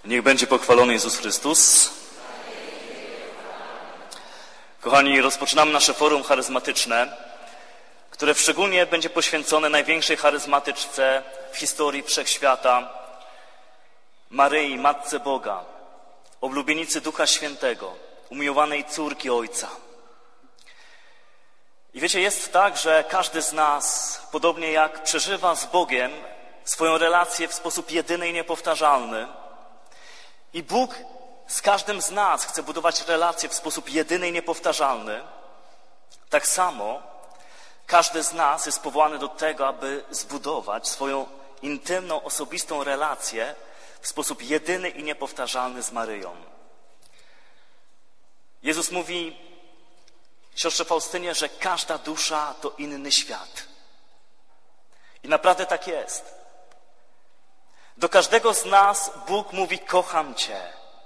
Niech będzie pochwalony Jezus Chrystus. Kochani, rozpoczynamy nasze forum charyzmatyczne, które szczególnie będzie poświęcone największej charyzmatyczce w historii wszechświata, Maryi, Matce Boga, oblubienicy Ducha Świętego, umiłowanej córki Ojca. I wiecie, jest tak, że każdy z nas, podobnie jak przeżywa z Bogiem swoją relację w sposób jedyny i niepowtarzalny, i Bóg z każdym z nas chce budować relacje w sposób jedyny i niepowtarzalny, tak samo każdy z nas jest powołany do tego, aby zbudować swoją intymną, osobistą relację w sposób jedyny i niepowtarzalny z Maryją. Jezus mówi siostrze Faustynie, że każda dusza to inny świat. I naprawdę tak jest. Do każdego z nas Bóg mówi: kocham Cię.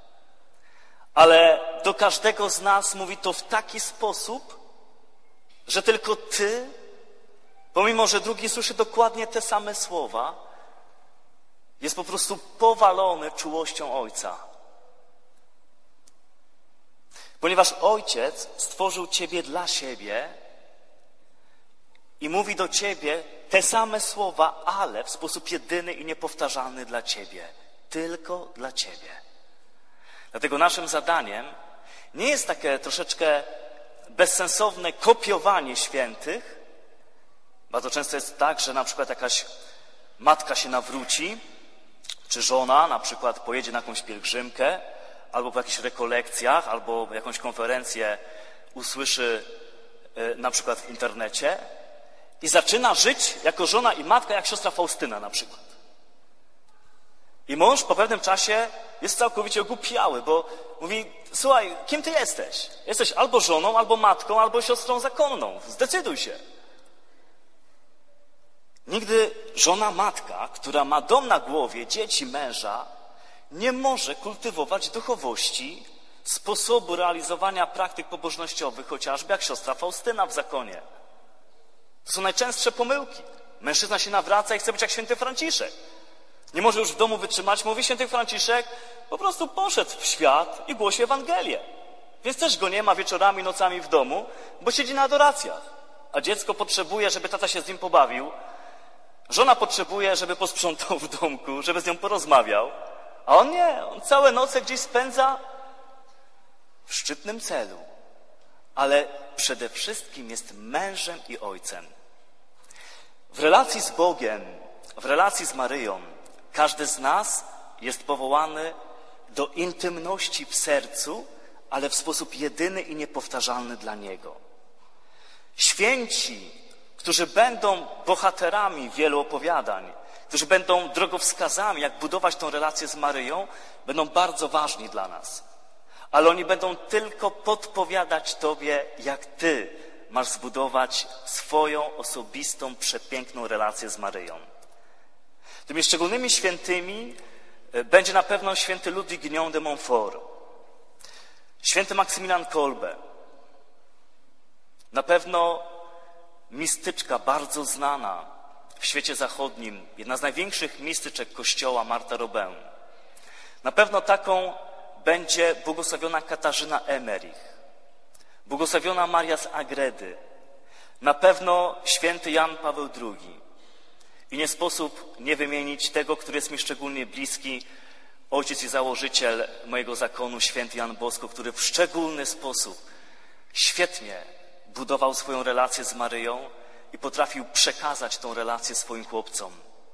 Ale do każdego z nas mówi to w taki sposób, że tylko Ty, pomimo że drugi słyszy dokładnie te same słowa, jest po prostu powalony czułością Ojca. Ponieważ Ojciec stworzył Ciebie dla siebie i mówi do Ciebie te same słowa, ale w sposób jedyny i niepowtarzalny dla Ciebie. Tylko dla Ciebie. Dlatego naszym zadaniem nie jest takie troszeczkę bezsensowne kopiowanie świętych. Bardzo często jest tak, że na przykład jakaś matka się nawróci, czy żona na przykład pojedzie na jakąś pielgrzymkę, albo po jakichś rekolekcjach, albo jakąś konferencję usłyszy na przykład w internecie i zaczyna żyć jako żona i matka, jak siostra Faustyna na przykład. I mąż po pewnym czasie jest całkowicie ogłupiały, bo mówi: słuchaj, kim ty jesteś? Jesteś albo żoną, albo matką, albo siostrą zakonną. Zdecyduj się. Nigdy żona, matka, która ma dom na głowie, dzieci, męża, nie może kultywować duchowości, sposobu realizowania praktyk pobożnościowych, chociażby jak siostra Faustyna w zakonie. To są najczęstsze pomyłki. Mężczyzna się nawraca i chce być jak święty Franciszek. Nie może już w domu wytrzymać, mówi: święty Franciszek po prostu poszedł w świat i głosi Ewangelię. Więc też go nie ma wieczorami, nocami w domu, bo siedzi na adoracjach. A dziecko potrzebuje, żeby tata się z nim pobawił. Żona potrzebuje, żeby posprzątał w domku, żeby z nią porozmawiał. A on nie, on całe noce gdzieś spędza w szczytnym celu. Ale przede wszystkim jest mężem i ojcem. W relacji z Bogiem, w relacji z Maryją, każdy z nas jest powołany do intymności w sercu, ale w sposób jedyny i niepowtarzalny dla Niego. Święci, którzy będą bohaterami wielu opowiadań, którzy będą drogowskazami, jak budować tą relację z Maryją, będą bardzo ważni dla nas. Ale oni będą tylko podpowiadać Tobie, jak Ty masz zbudować swoją osobistą, przepiękną relację z Maryją. Tymi szczególnymi świętymi będzie na pewno święty Ludwik Guignon de Montfort, święty Maksymilian Kolbe, na pewno mistyczka bardzo znana w świecie zachodnim, jedna z największych mistyczek Kościoła, Martha Robin. Na pewno taką będzie błogosławiona Katarzyna Emmerich, błogosławiona Maria z Agredy, na pewno święty Jan Paweł II. I nie sposób nie wymienić tego, który jest mi szczególnie bliski, ojciec i założyciel mojego zakonu, święty Jan Bosko, który w szczególny sposób świetnie budował swoją relację z Maryją i potrafił przekazać tą relację swoim chłopcom.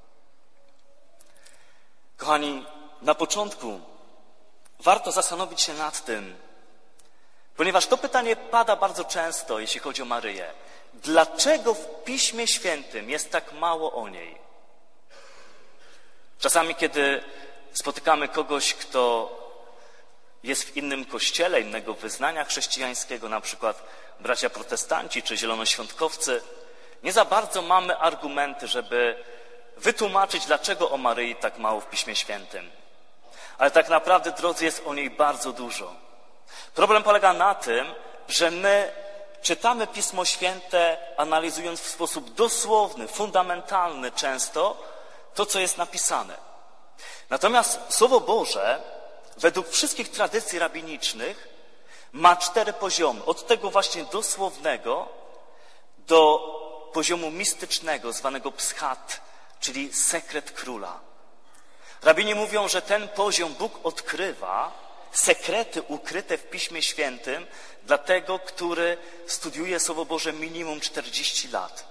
Kochani, na początku warto zastanowić się nad tym, ponieważ to pytanie pada bardzo często, jeśli chodzi o Maryję. Dlaczego w Piśmie Świętym jest tak mało o niej? Czasami, kiedy spotykamy kogoś, kto jest w innym kościele, innego wyznania chrześcijańskiego, na przykład bracia protestanci czy zielonoświątkowcy, nie za bardzo mamy argumenty, żeby wytłumaczyć, dlaczego o Maryi tak mało w Piśmie Świętym. Ale tak naprawdę, drodzy, jest o niej bardzo dużo. Problem polega na tym, że my czytamy Pismo Święte, analizując w sposób dosłowny, fundamentalny często to, co jest napisane. Natomiast Słowo Boże według wszystkich tradycji rabinicznych ma 4 poziomy. Od tego właśnie dosłownego do poziomu mistycznego, zwanego pschat, czyli sekret króla. Rabini mówią, że ten poziom Bóg odkrywa sekrety ukryte w Piśmie Świętym dla tego, który studiuje Słowo Boże minimum 40 lat.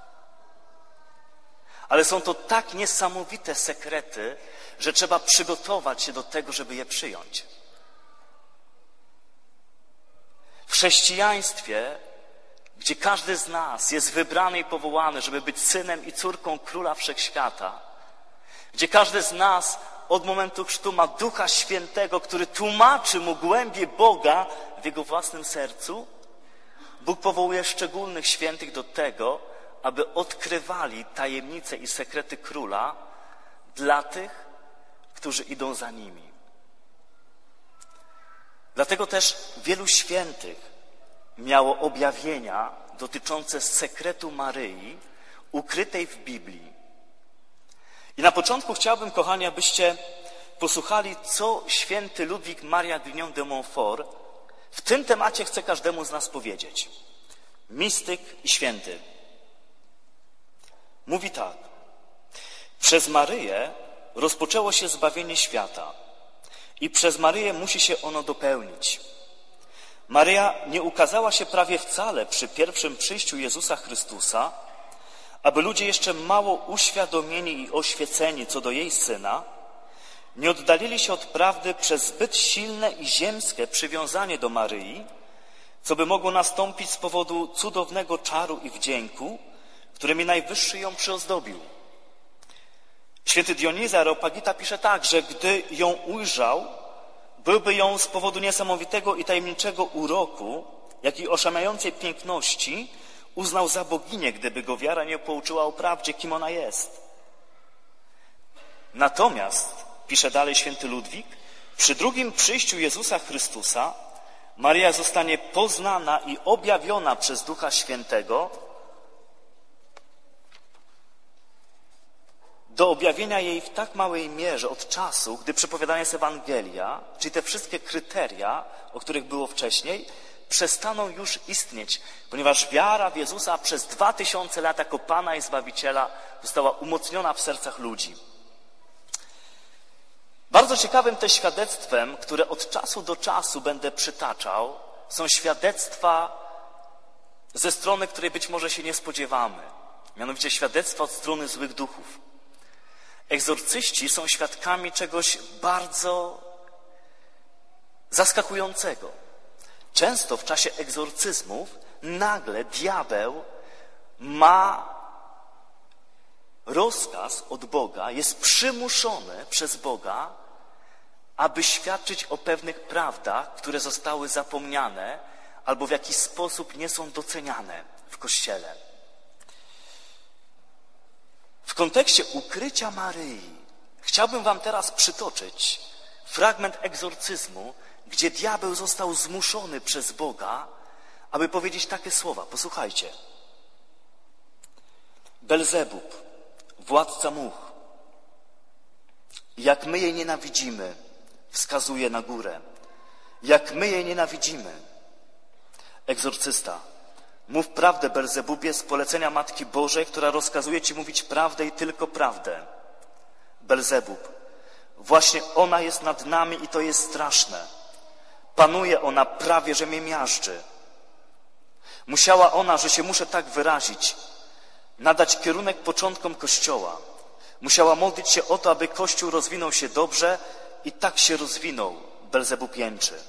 Ale są to tak niesamowite sekrety, że trzeba przygotować się do tego, żeby je przyjąć. W chrześcijaństwie, gdzie każdy z nas jest wybrany i powołany, żeby być synem i córką Króla Wszechświata, gdzie każdy z nas od momentu chrztu ma Ducha Świętego, który tłumaczy mu głębie Boga w jego własnym sercu, Bóg powołuje szczególnych świętych do tego, aby odkrywali tajemnice i sekrety Króla dla tych, którzy idą za nimi. Dlatego też wielu świętych miało objawienia dotyczące sekretu Maryi ukrytej w Biblii. I na początku chciałbym, kochani, abyście posłuchali, co święty Ludwik Maria Grignon de Montfort w tym temacie chce każdemu z nas powiedzieć. Mistyk i święty. Mówi tak. Przez Maryję rozpoczęło się zbawienie świata i przez Maryję musi się ono dopełnić. Maryja nie ukazała się prawie wcale przy pierwszym przyjściu Jezusa Chrystusa, aby ludzie jeszcze mało uświadomieni i oświeceni co do jej Syna, nie oddalili się od prawdy przez zbyt silne i ziemskie przywiązanie do Maryi, co by mogło nastąpić z powodu cudownego czaru i wdzięku, którymi Najwyższy ją przyozdobił. Święty Dionizy Areopagita pisze tak, że gdy ją ujrzał, byłby ją z powodu niesamowitego i tajemniczego uroku, jak i oszałamiającej piękności uznał za boginię, gdyby go wiara nie pouczyła o prawdzie, kim ona jest. Natomiast, pisze dalej święty Ludwik, przy drugim przyjściu Jezusa Chrystusa Maryja zostanie poznana i objawiona przez Ducha Świętego. Do objawienia jej w tak małej mierze od czasu, gdy przepowiadana jest Ewangelia, czyli te wszystkie kryteria, o których było wcześniej, przestaną już istnieć, ponieważ wiara w Jezusa przez 2000 lat jako Pana i Zbawiciela została umocniona w sercach ludzi. Bardzo ciekawym też świadectwem, które od czasu do czasu będę przytaczał, są świadectwa ze strony, której być może się nie spodziewamy. Mianowicie świadectwa od strony złych duchów. Egzorcyści są świadkami czegoś bardzo zaskakującego. Często w czasie egzorcyzmów nagle diabeł ma rozkaz od Boga, jest przymuszony przez Boga, aby świadczyć o pewnych prawdach, które zostały zapomniane albo w jakiś sposób nie są doceniane w Kościele. W kontekście ukrycia Maryi chciałbym wam teraz przytoczyć fragment egzorcyzmu, gdzie diabeł został zmuszony przez Boga, aby powiedzieć takie słowa. Posłuchajcie. Belzebub, władca much, jak my jej nienawidzimy, wskazuje na górę. Jak my jej nienawidzimy. Egzorcysta. Mów prawdę, Belzebubie, z polecenia Matki Bożej, która rozkazuje ci mówić prawdę i tylko prawdę. Belzebub. Właśnie ona jest nad nami i to jest straszne. Panuje ona prawie, że mnie miażdży. Musiała ona, że się muszę tak wyrazić, nadać kierunek początkom Kościoła. Musiała modlić się o to, aby Kościół rozwinął się dobrze i tak się rozwinął. Belzebub jęczy.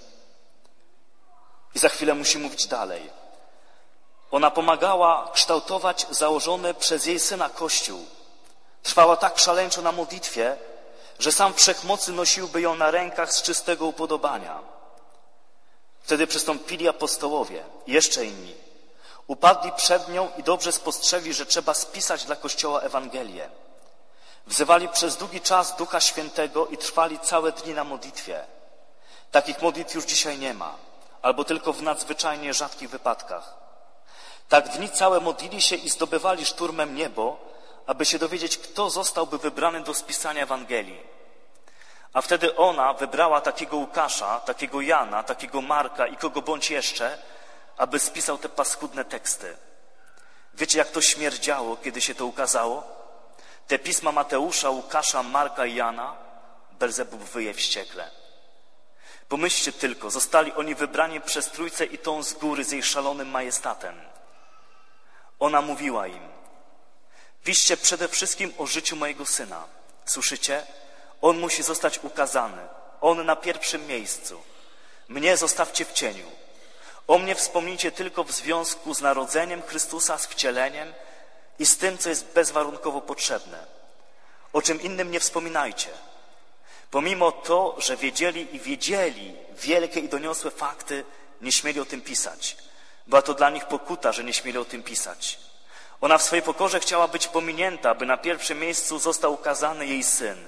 I za chwilę musi mówić dalej. Ona pomagała kształtować założony przez jej syna Kościół. Trwała tak szaleńczo na modlitwie, że sam Wszechmocy nosiłby ją na rękach z czystego upodobania. Wtedy przystąpili apostołowie i jeszcze inni. Upadli przed nią i dobrze spostrzegli, że trzeba spisać dla Kościoła Ewangelię. Wzywali przez długi czas Ducha Świętego i trwali całe dni na modlitwie. Takich modlitw już dzisiaj nie ma, albo tylko w nadzwyczajnie rzadkich wypadkach. Tak dni całe modlili się i zdobywali szturmem niebo, aby się dowiedzieć, kto zostałby wybrany do spisania Ewangelii. A wtedy ona wybrała takiego Łukasza, takiego Jana, takiego Marka i kogo bądź jeszcze, aby spisał te paskudne teksty. Wiecie, jak to śmierdziało, kiedy się to ukazało? Te pisma Mateusza, Łukasza, Marka i Jana, Belzebub wyje wściekle. Pomyślcie tylko, zostali oni wybrani przez Trójcę i tą z góry z jej szalonym majestatem. Ona mówiła im: piszcie przede wszystkim o życiu mojego syna. Słyszycie? On musi zostać ukazany. On na pierwszym miejscu. Mnie zostawcie w cieniu. O mnie wspomnijcie tylko w związku z narodzeniem Chrystusa, z wcieleniem i z tym, co jest bezwarunkowo potrzebne. O czym innym nie wspominajcie. Pomimo to, że wiedzieli wielkie i doniosłe fakty, nie śmieli o tym pisać. Była to dla nich pokuta, że nie śmieli o tym pisać. Ona w swojej pokorze chciała być pominięta, by na pierwszym miejscu został ukazany jej syn.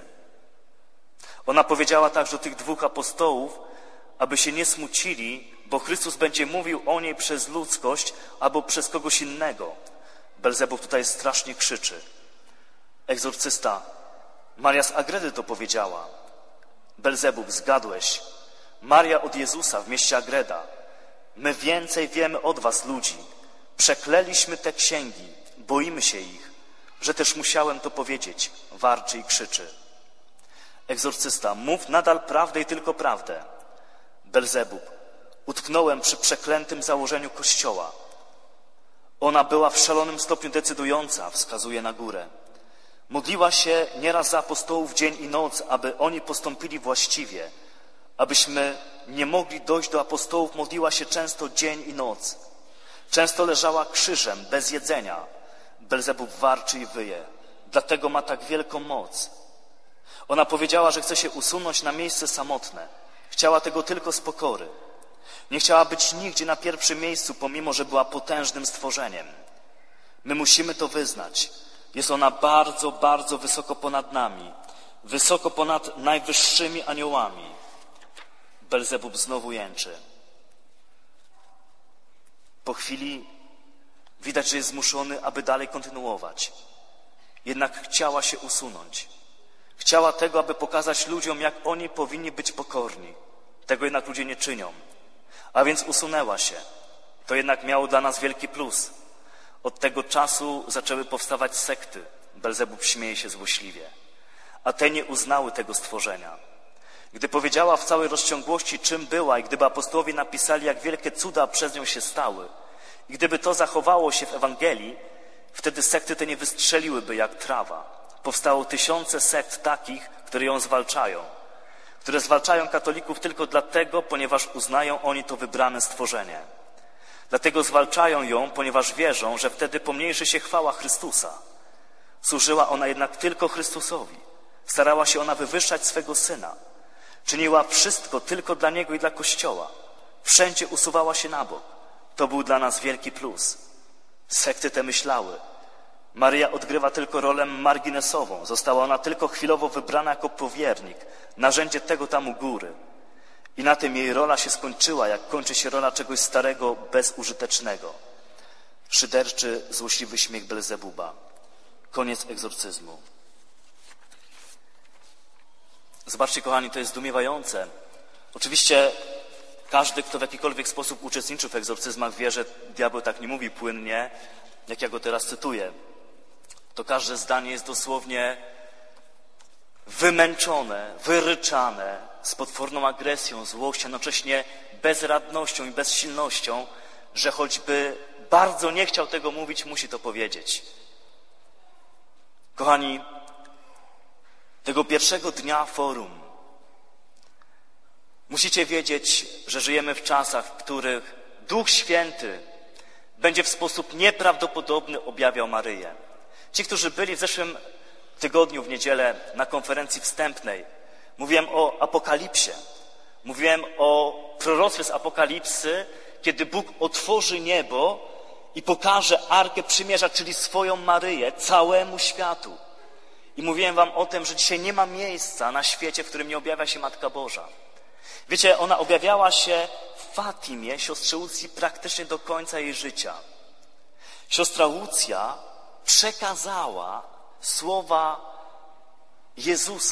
Ona powiedziała także do tych dwóch apostołów, aby się nie smucili, bo Chrystus będzie mówił o niej przez ludzkość albo przez kogoś innego. Belzebub tutaj strasznie krzyczy. Egzorcysta, Maria z Agredy to powiedziała. Belzebub, zgadłeś. Maria od Jezusa w mieście Agreda. My więcej wiemy od was, ludzi. Przeklęliśmy te księgi, boimy się ich, że też musiałem to powiedzieć. Warczy i krzyczy. Egzorcysta, mów nadal prawdę i tylko prawdę. Belzebub, utknąłem przy przeklętym założeniu Kościoła. Ona była w szalonym stopniu decydująca, wskazuje na górę. Modliła się nieraz za apostołów dzień i noc, aby oni postąpili właściwie. Abyśmy nie mogli dojść do apostołów, modliła się często dzień i noc. Często leżała krzyżem, bez jedzenia. Belzebub warczy i wyje. Dlatego ma tak wielką moc. Ona powiedziała, że chce się usunąć na miejsce samotne. Chciała tego tylko z pokory. Nie chciała być nigdzie na pierwszym miejscu, pomimo że była potężnym stworzeniem. My musimy to wyznać. Jest ona bardzo, bardzo wysoko ponad nami. Wysoko ponad najwyższymi aniołami. Belzebub znowu jęczy. Po chwili widać, że jest zmuszony, aby dalej kontynuować. Jednak chciała się usunąć. Chciała tego, aby pokazać ludziom, jak oni powinni być pokorni. Tego jednak ludzie nie czynią. A więc usunęła się. To jednak miało dla nas wielki plus. Od tego czasu zaczęły powstawać sekty. Belzebub śmieje się złośliwie. A te nie uznały tego stworzenia. Gdy powiedziała w całej rozciągłości, czym była i gdyby apostołowie napisali, jak wielkie cuda przez nią się stały i gdyby to zachowało się w Ewangelii, wtedy sekty te nie wystrzeliłyby jak trawa. Powstało tysiące sekt takich, które ją zwalczają, które zwalczają katolików tylko dlatego, ponieważ uznają oni to wybrane stworzenie. Dlatego zwalczają ją, ponieważ wierzą, że wtedy pomniejszy się chwała Chrystusa. Służyła ona jednak tylko Chrystusowi. Starała się ona wywyższać swego Syna. Czyniła wszystko tylko dla Niego i dla Kościoła. Wszędzie usuwała się na bok. To był dla nas wielki plus. Sekty te myślały. Maryja odgrywa tylko rolę marginesową. Została ona tylko chwilowo wybrana jako powiernik, narzędzie tego tam u góry. I na tym jej rola się skończyła, jak kończy się rola czegoś starego, bezużytecznego. Szyderczy, złośliwy śmiech Belzebuba. Koniec egzorcyzmu. Zobaczcie, kochani, to jest zdumiewające. Oczywiście każdy, kto w jakikolwiek sposób uczestniczył w egzorcyzmach, wie, że diabeł tak nie mówi płynnie, jak ja go teraz cytuję. To każde zdanie jest dosłownie wymęczone, wyryczane, z potworną agresją, złością, jednocześnie bezradnością i bezsilnością, że choćby bardzo nie chciał tego mówić, musi to powiedzieć. Kochani, tego pierwszego dnia forum musicie wiedzieć, że żyjemy w czasach, w których Duch Święty będzie w sposób nieprawdopodobny objawiał Maryję. Ci, którzy byli w zeszłym tygodniu w niedzielę na konferencji wstępnej, mówiłem o Apokalipsie. Mówiłem o proroctwie z Apokalipsy, kiedy Bóg otworzy niebo i pokaże Arkę Przymierza, czyli swoją Maryję, całemu światu. I mówiłem wam o tym, że dzisiaj nie ma miejsca na świecie, w którym nie objawia się Matka Boża. Wiecie, ona objawiała się w Fatimie, siostrze Łucji, praktycznie do końca jej życia. Siostra Łucja przekazała słowa Jezusa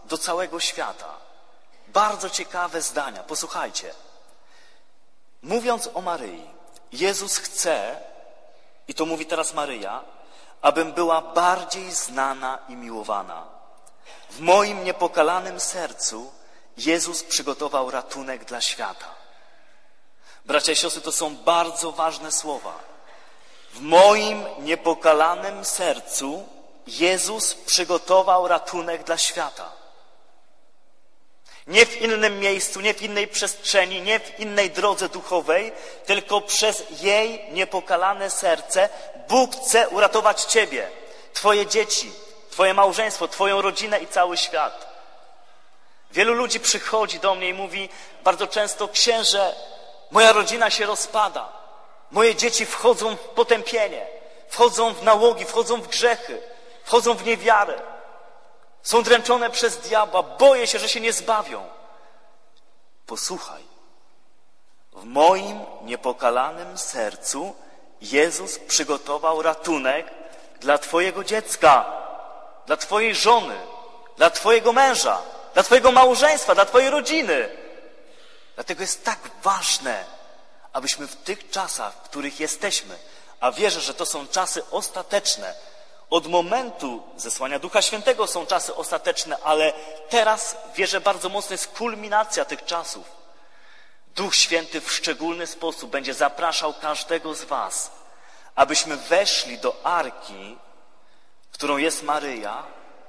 do całego świata. Bardzo ciekawe zdania, posłuchajcie. Mówiąc o Maryi, Jezus chce, i to mówi teraz Maryja, abym była bardziej znana i miłowana. W moim niepokalanym sercu Jezus przygotował ratunek dla świata. Bracia i siostry, to są bardzo ważne słowa. W moim niepokalanym sercu Jezus przygotował ratunek dla świata. Nie w innym miejscu, nie w innej przestrzeni, nie w innej drodze duchowej, tylko przez jej niepokalane serce Bóg chce uratować ciebie, twoje dzieci, twoje małżeństwo, twoją rodzinę i cały świat. Wielu ludzi przychodzi do mnie i mówi bardzo często: księże, moja rodzina się rozpada, moje dzieci wchodzą w potępienie, wchodzą w nałogi, wchodzą w grzechy, wchodzą w niewiarę. Są dręczone przez diabła, boję się, że się nie zbawią. Posłuchaj, w moim niepokalanym sercu Jezus przygotował ratunek dla twojego dziecka, dla twojej żony, dla twojego męża, dla twojego małżeństwa, dla twojej rodziny. Dlatego jest tak ważne, abyśmy w tych czasach, w których jesteśmy, a wierzę, że to są czasy ostateczne, od momentu zesłania Ducha Świętego są czasy ostateczne, ale teraz wierzę bardzo mocno jest kulminacja tych czasów. Duch Święty w szczególny sposób będzie zapraszał każdego z was, abyśmy weszli do arki, którą jest Maryja,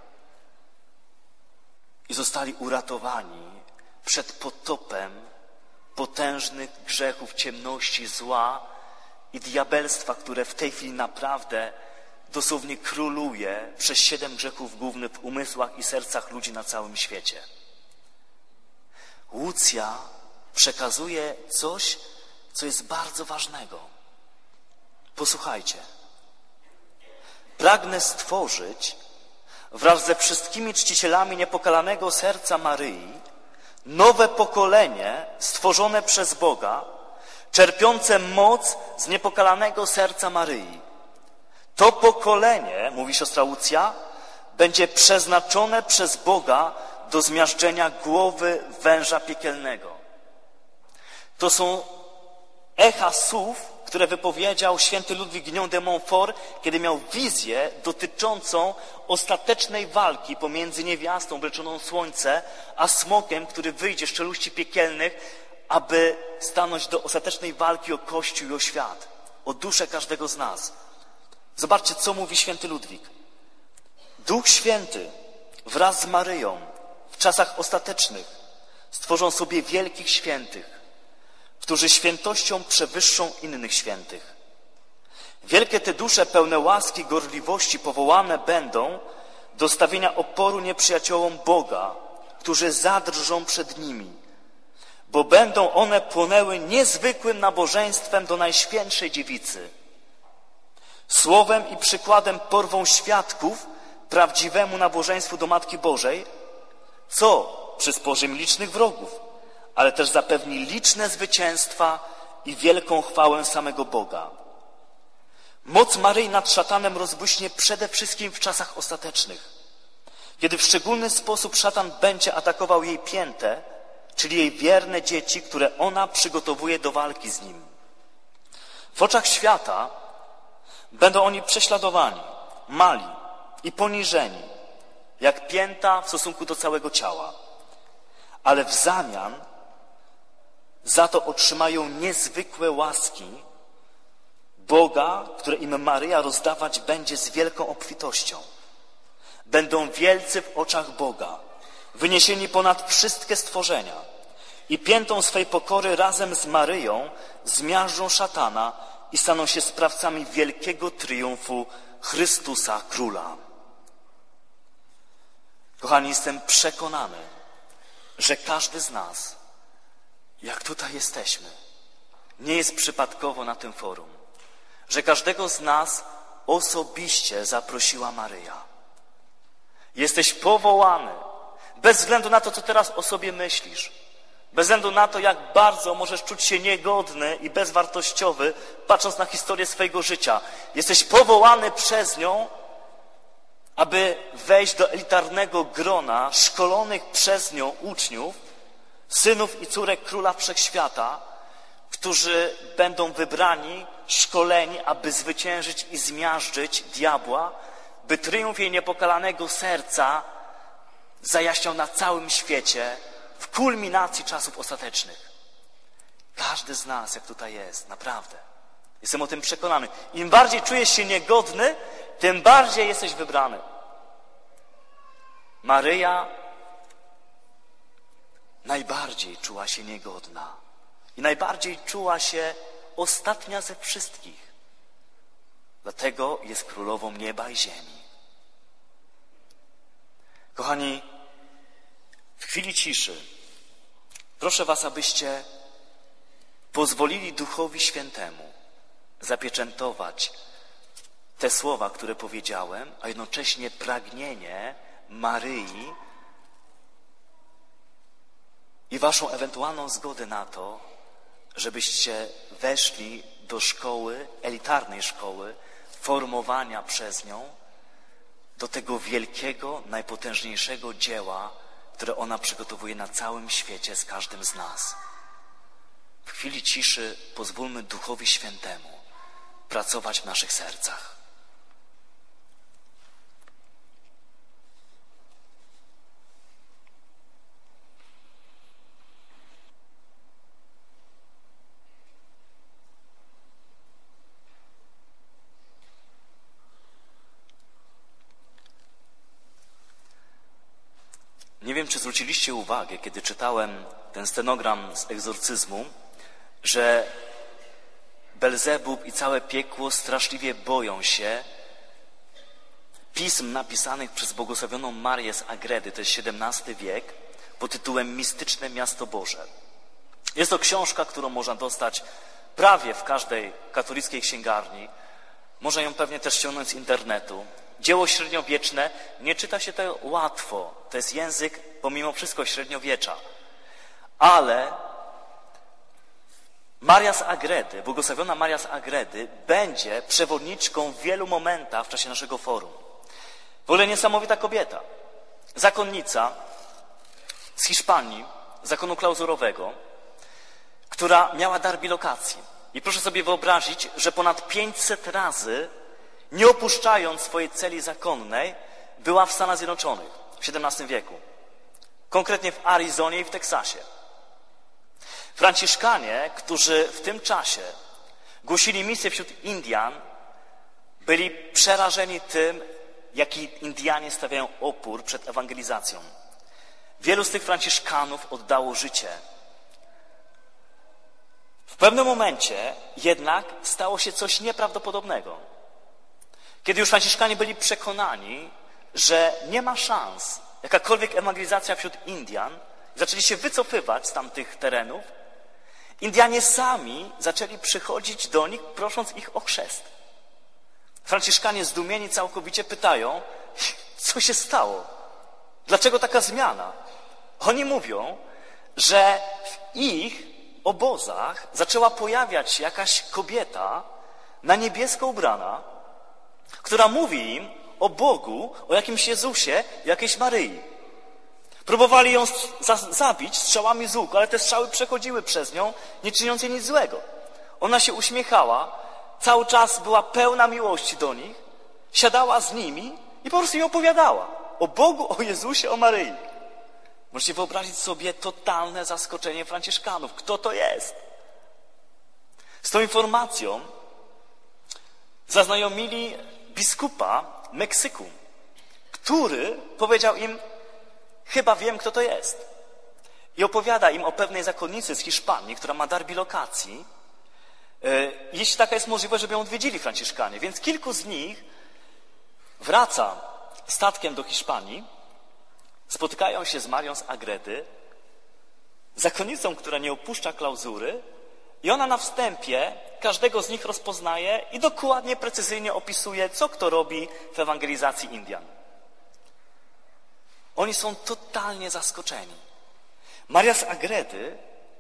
i zostali uratowani przed potopem potężnych grzechów, ciemności, zła i diabelstwa, które w tej chwili naprawdę dosłownie króluje przez 7 grzechów głównych w umysłach i sercach ludzi na całym świecie. Łucja przekazuje coś, co jest bardzo ważnego. Posłuchajcie. Pragnę stworzyć wraz ze wszystkimi czcicielami niepokalanego serca Maryi nowe pokolenie stworzone przez Boga, czerpiące moc z niepokalanego serca Maryi. To pokolenie, mówi siostra Łucja, będzie przeznaczone przez Boga do zmiażdżenia głowy węża piekielnego. To są echa słów, które wypowiedział święty Ludwik Guignon de Montfort, kiedy miał wizję dotyczącą ostatecznej walki pomiędzy niewiastą wleczoną w słońce, a smokiem, który wyjdzie z czeluści piekielnych, aby stanąć do ostatecznej walki o Kościół i o świat, o duszę każdego z nas. Zobaczcie, co mówi święty Ludwik. Duch Święty wraz z Maryją w czasach ostatecznych stworzą sobie wielkich świętych, którzy świętością przewyższą innych świętych. Wielkie te dusze pełne łaski i gorliwości powołane będą do stawienia oporu nieprzyjaciołom Boga, którzy zadrżą przed nimi, bo będą one płonęły niezwykłym nabożeństwem do Najświętszej Dziewicy. Słowem i przykładem porwą świadków prawdziwemu nabożeństwu do Matki Bożej, co przysporzy im licznych wrogów, ale też zapewni liczne zwycięstwa i wielką chwałę samego Boga. Moc Maryi nad szatanem rozbłyśnie przede wszystkim w czasach ostatecznych, kiedy w szczególny sposób szatan będzie atakował jej piętę, czyli jej wierne dzieci, które ona przygotowuje do walki z nim. W oczach świata będą oni prześladowani, mali i poniżeni, jak pięta w stosunku do całego ciała. Ale w zamian za to otrzymają niezwykłe łaski Boga, które im Maryja rozdawać będzie z wielką obfitością. Będą wielcy w oczach Boga, wyniesieni ponad wszystkie stworzenia i piętą swej pokory razem z Maryją zmiażdżą szatana i staną się sprawcami wielkiego triumfu Chrystusa Króla. Kochani, jestem przekonany, że każdy z nas, jak tutaj jesteśmy, nie jest przypadkowo na tym forum, że każdego z nas osobiście zaprosiła Maryja. Jesteś powołany, bez względu na to, co teraz o sobie myślisz, bez względu na to, jak bardzo możesz czuć się niegodny i bezwartościowy, patrząc na historię swojego życia. Jesteś powołany przez nią aby wejść do elitarnego grona szkolonych przez nią uczniów, synów i córek Króla Wszechświata, którzy będą wybrani, szkoleni, aby zwyciężyć i zmiażdżyć diabła, by tryumf jej niepokalanego serca zajaśniał na całym świecie w kulminacji czasów ostatecznych. Każdy z nas, jak tutaj jest, naprawdę. Jestem o tym przekonany. Im bardziej czujesz się niegodny, tym bardziej jesteś wybrany. Maryja najbardziej czuła się niegodna i najbardziej czuła się ostatnia ze wszystkich. Dlatego jest królową nieba i ziemi. Kochani, w chwili ciszy proszę was, abyście pozwolili Duchowi Świętemu zapieczętować te słowa, które powiedziałem, a jednocześnie pragnienie Maryi i waszą ewentualną zgodę na to, żebyście weszli do szkoły, elitarnej szkoły, formowania przez nią do tego wielkiego, najpotężniejszego dzieła, które ona przygotowuje na całym świecie z każdym z nas. W chwili ciszy pozwólmy Duchowi Świętemu pracować w naszych sercach. Nie wiem, czy zwróciliście uwagę, kiedy czytałem ten stenogram z egzorcyzmu, że Belzebub i całe piekło straszliwie boją się pism napisanych przez błogosławioną Marię z Agredy, to jest XVII wiek, pod tytułem Mistyczne Miasto Boże. Jest to książka, którą można dostać prawie w każdej katolickiej księgarni. Można ją pewnie też ściągnąć z internetu. Dzieło średniowieczne, nie czyta się to łatwo. To jest język, pomimo wszystko, średniowiecza. Ale Maria z Agredy, błogosławiona Maria z Agredy, będzie przewodniczką w wielu momentach w czasie naszego forum. W ogóle niesamowita kobieta. Zakonnica z Hiszpanii, zakonu klauzurowego, która miała dar bilokacji. I proszę sobie wyobrazić, że ponad 500 razy, nie opuszczając swojej celi zakonnej, była w Stanach Zjednoczonych w XVII wieku. Konkretnie w Arizonie i w Teksasie. Franciszkanie, którzy w tym czasie głosili misję wśród Indian, byli przerażeni tym, jaki Indianie stawiają opór przed ewangelizacją. Wielu z tych Franciszkanów oddało życie. W pewnym momencie jednak stało się coś nieprawdopodobnego. Kiedy już Franciszkanie byli przekonani, że nie ma szans jakakolwiek ewangelizacja wśród Indian, zaczęli się wycofywać z tamtych terenów, Indianie sami zaczęli przychodzić do nich, prosząc ich o chrzest. Franciszkanie zdumieni całkowicie pytają, co się stało? Dlaczego taka zmiana? Oni mówią, że w ich obozach zaczęła pojawiać się jakaś kobieta na niebiesko ubrana, która mówi im o Bogu, o jakimś Jezusie, jakiejś Maryi. Próbowali ją zabić strzałami z łuku, ale te strzały przechodziły przez nią, nie czyniąc jej nic złego. Ona się uśmiechała, cały czas była pełna miłości do nich, siadała z nimi i po prostu im opowiadała o Bogu, o Jezusie, o Maryi. Możecie wyobrazić sobie totalne zaskoczenie Franciszkanów. Kto to jest? Z tą informacją zaznajomili biskupa Meksyku, który powiedział im, chyba wiem, kto to jest. I opowiada im o pewnej zakonnicy z Hiszpanii, która ma dar bilokacji. Jeśli taka jest możliwość, żeby ją odwiedzili Franciszkanie. Więc kilku z nich wraca statkiem do Hiszpanii, spotykają się z Marią z Agredy, zakonnicą, która nie opuszcza klauzury, i ona na wstępie każdego z nich rozpoznaje i dokładnie, precyzyjnie opisuje, co kto robi w ewangelizacji Indian. Oni są totalnie zaskoczeni. Maria z Agredy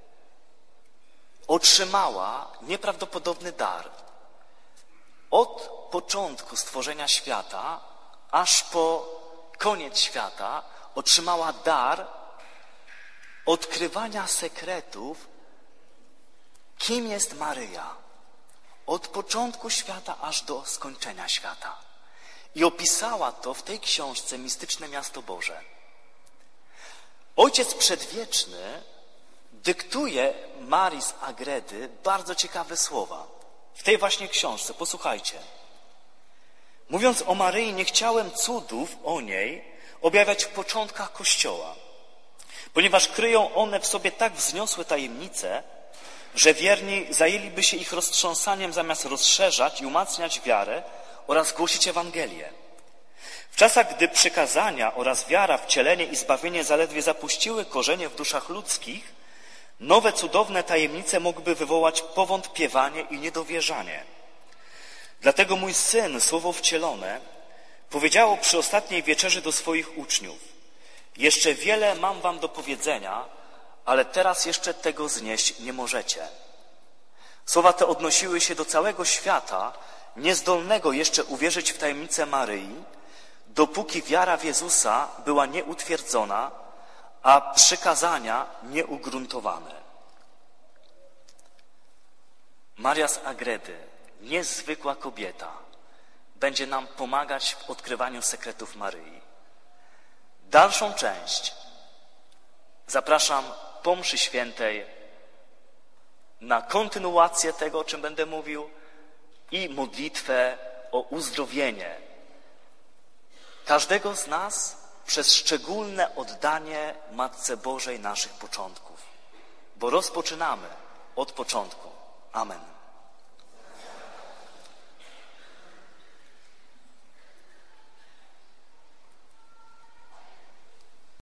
otrzymała nieprawdopodobny dar. Od początku stworzenia świata aż po koniec świata otrzymała dar odkrywania sekretów, kim jest Maryja. Od początku świata aż do skończenia świata. I opisała to w tej książce Mistyczne Miasto Boże. Ojciec Przedwieczny dyktuje Marii z Agredy bardzo ciekawe słowa. W tej właśnie książce, posłuchajcie. Mówiąc o Maryi, nie chciałem cudów o niej objawiać w początkach Kościoła, ponieważ kryją one w sobie tak wzniosłe tajemnice, że wierni zajęliby się ich roztrząsaniem zamiast rozszerzać i umacniać wiarę oraz głosić Ewangelię. W czasach, gdy przykazania oraz wiara, wcielenie i zbawienie zaledwie zapuściły korzenie w duszach ludzkich, nowe cudowne tajemnice mogłyby wywołać powątpiewanie i niedowierzanie. Dlatego mój Syn, Słowo wcielone, powiedziało przy ostatniej wieczerzy do swoich uczniów: jeszcze wiele mam wam do powiedzenia, ale teraz jeszcze tego znieść nie możecie. Słowa te odnosiły się do całego świata, niezdolnego jeszcze uwierzyć w tajemnicę Maryi, dopóki wiara w Jezusa była nieutwierdzona, a przykazania nieugruntowane. Maria z Agredy, niezwykła kobieta, będzie nam pomagać w odkrywaniu sekretów Maryi. Dalszą część zapraszam po mszy świętej na kontynuację tego, o czym będę mówił, i modlitwę o uzdrowienie każdego z nas przez szczególne oddanie Matce Bożej naszych początków, bo rozpoczynamy od początku. Amen.